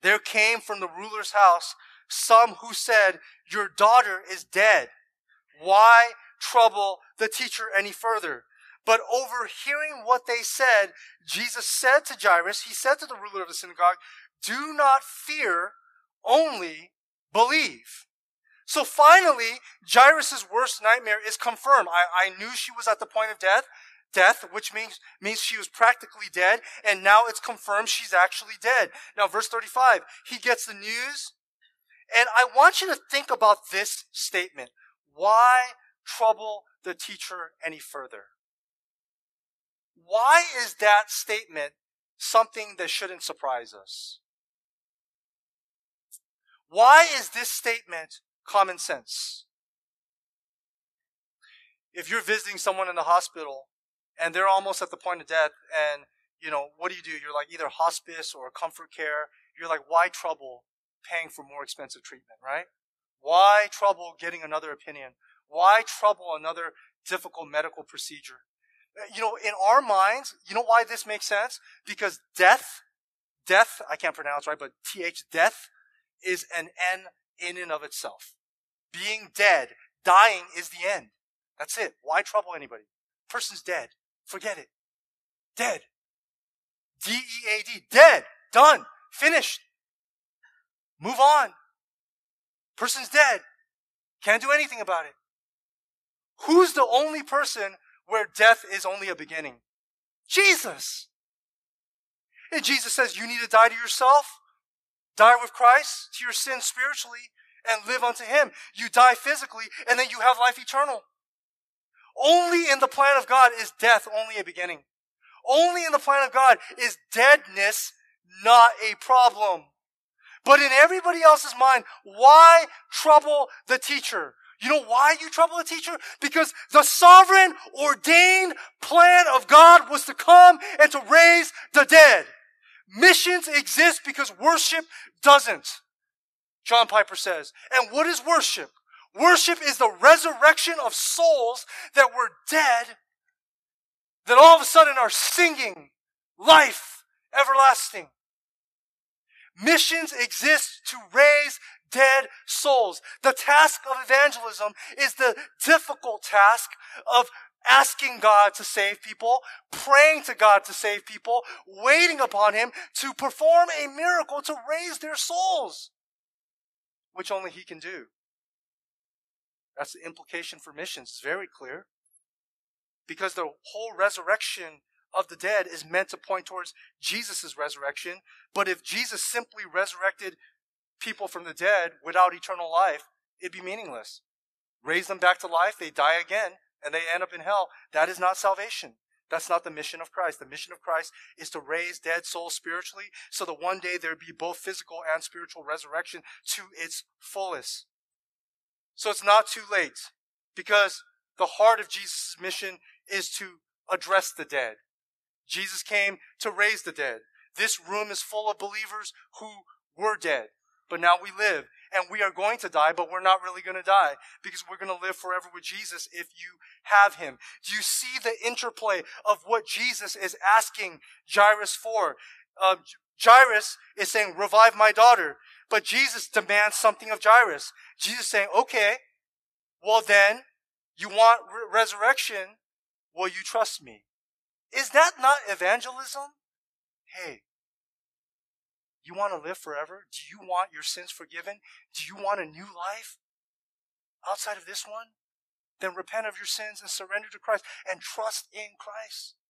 There came from the ruler's house some who said, "Your daughter is dead. Why trouble the teacher any further?" But overhearing what they said, Jesus said to Jairus, he said to the ruler of the synagogue, "Do not fear, only believe." So finally, Jairus' worst nightmare is confirmed. I knew she was at the point of death, which means she was practically dead, and now it's confirmed she's actually dead. Now, verse 35, he gets the news, and I want you to think about this statement. Why trouble the teacher any further? Why is that statement something that shouldn't surprise us? Why is this statement common sense? If you're visiting someone in the hospital and they're almost at the point of death, and what do? You're like either hospice or comfort care. You're like, why trouble paying for more expensive treatment, right? Why trouble getting another opinion? Why trouble another difficult medical procedure? In our minds, you know why this makes sense? Because death, I can't pronounce right, but death is an end in and of itself. Being dead, dying is the end. That's it. Why trouble anybody? Person's dead. Forget it. Dead. D-E-A-D. Dead. Done. Finished. Move on. Person's dead. Can't do anything about it. Who's the only person where death is only a beginning? Jesus. And Jesus says you need to die to yourself, die with Christ, to your sins spiritually, and live unto Him. You die physically, and then you have life eternal. Only in the plan of God is death only a beginning. Only in the plan of God is deadness not a problem. But in everybody else's mind, why trouble the teacher? You know why you trouble the teacher? Because the sovereign, ordained plan of God was to come and to raise the dead. Missions exist because worship doesn't. John Piper says. And what is worship? Worship is the resurrection of souls that were dead, that all of a sudden are singing life everlasting. Missions exist to raise dead souls. The task of evangelism is the difficult task of asking God to save people, praying to God to save people, waiting upon Him to perform a miracle to raise their souls, which only He can do. That's the implication for missions. It's very clear. Because the whole resurrection of the dead is meant to point towards Jesus' resurrection. But if Jesus simply resurrected people from the dead without eternal life, it'd be meaningless. Raise them back to life, they die again, and they end up in hell. That is not salvation. That's not the mission of Christ. The mission of Christ is to raise dead souls spiritually so that one day there be both physical and spiritual resurrection to its fullest. So it's not too late, because the heart of Jesus' mission is to address the dead. Jesus came to raise the dead. This room is full of believers who were dead, but now we live. And we are going to die, but we're not really going to die, because we're going to live forever with Jesus if you have Him. Do you see the interplay of what Jesus is asking Jairus for? Jairus is saying, revive my daughter. But Jesus demands something of Jairus. Jesus is saying, okay, well then, you want resurrection? Will you trust me? Is that not evangelism? Hey, you want to live forever? Do you want your sins forgiven? Do you want a new life outside of this one? Then repent of your sins and surrender to Christ and trust in Christ.